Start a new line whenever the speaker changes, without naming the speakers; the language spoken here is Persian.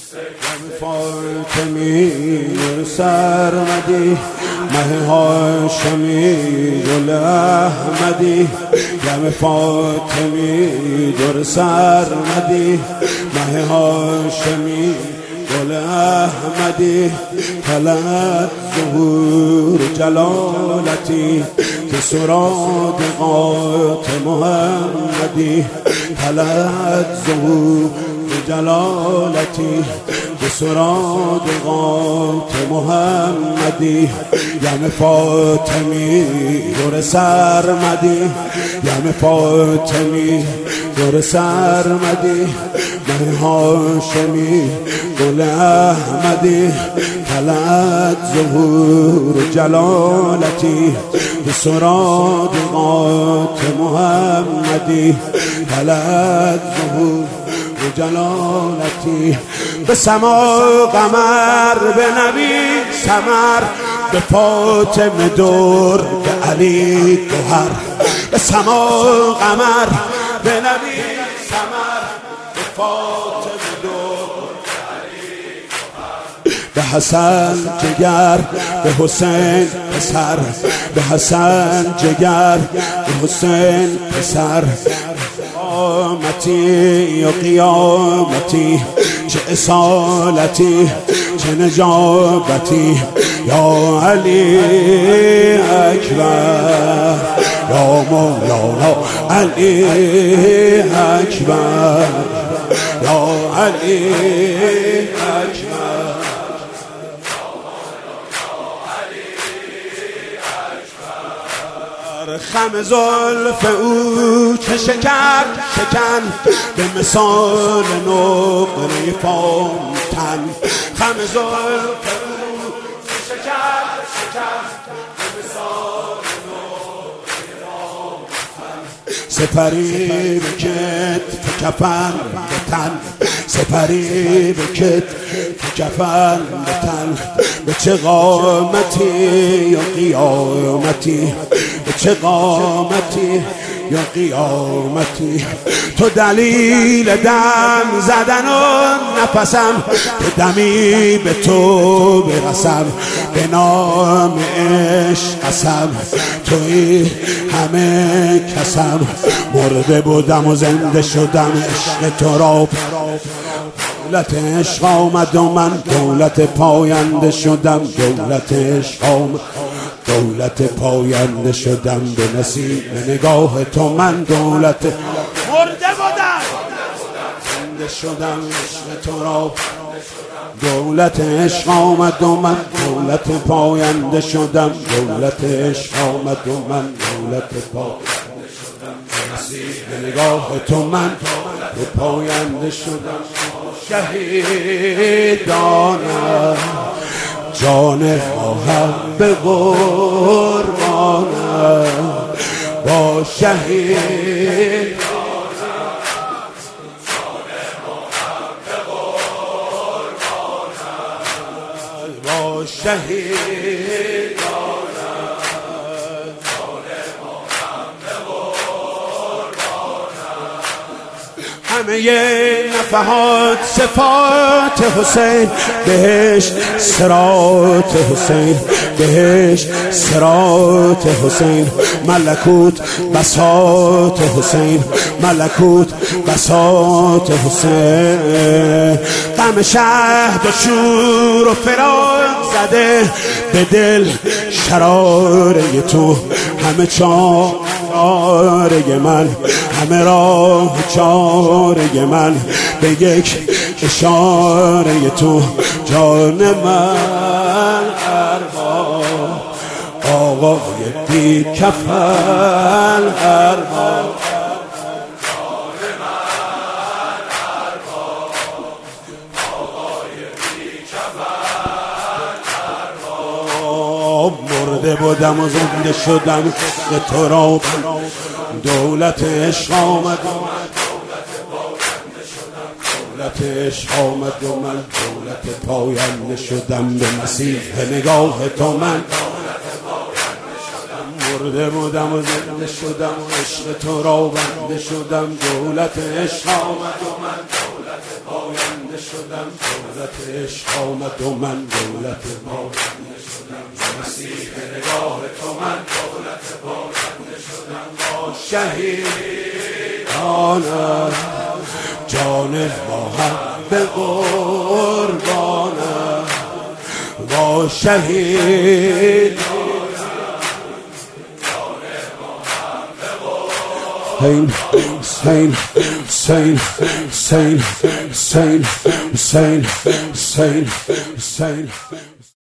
فاطمی سرمدی مه هاشمی گل احمدی یم فاطمی در سرمدی مه هاشمی گل احمدی طلعت ظهور جلالتی که سرادقات محمدی طلعت ظهور جلالتی به سرادقات محمدی یم فاطمی در سرمدی یم فاطمی در سرمدی مه هاشمی گل احمدی طلعت ظهور جلالتی به سرادقات محمدی طلعت ظهور جلالتی به سما قمر به نبی سمر به فاطمه دور به علی گوهر به سما قمر به نبی سمر به فاطمه دور به علی گوهر به حسن جگر به حسین پسر به حسن جگر به حسین پسر قیامتی و قیامتی چه اصالتی چه نجابتی یا علی اکبر یا مولانا علی اکبر یا علی اکبر خم زلف او چه شکر شکن به مثال نقره فامتن خم زلف او چه شکر شکن به مثال نقره فامتن سپری به کتف کفن به تن سپری به کتف کفن به تن به چه قامتی و قیامتی به چه قامتی یا قیامتی تو دلیل دم زدن و نفسم که دمی به تو برسم به نام عشق قسم توی همه کسم مرده بودم و زنده شدم عشق تو را دولت عشق آمد و من دولت پاینده شدم دولت عشق آمد دولت پاینده شدم به نصیب نگاه تو من دولت مرده بودم زنده شدم عشق تو را دولت عشق آمد و من دولت پاینده شدم دولت عشق آمد و من دولت پاینده شدم به نصیب نگاه تو من دولت پاینده شدم شهیدانم جان خواهم به قربانم با شهید با شهید همه نفحات صفات حسین بهش صراط حسین بهش صراط حسین ملکوت بساط حسین ملکوت بساط حسین غم شهد و شور و فراق زده به دل شراره تو همه چاره من همه راه چاره من به یک اشاره تو جان من ارباب آقای بی کفن ارباب جان من ارباب آقای بی کفن ارباب مرده بودم و زنده شدم به تو را دولت عشق آمد دولت عشق آمد و من دولت پاینده شدم به مسیح نگاه تو من مرده بودم و زنده شدم و عشق تو را بنده شدم دولت عشق آمد و من دولت پاینده پاینده شدم، دولت عشق آمد و من دولت پاینده شدم، مسیح نگاه تو من دولت پاینده شدم. با شهیدانم جان ما هم به قربانم، با شهید Saint, saint, saint, saint, saint, saint, saint, saint, saint.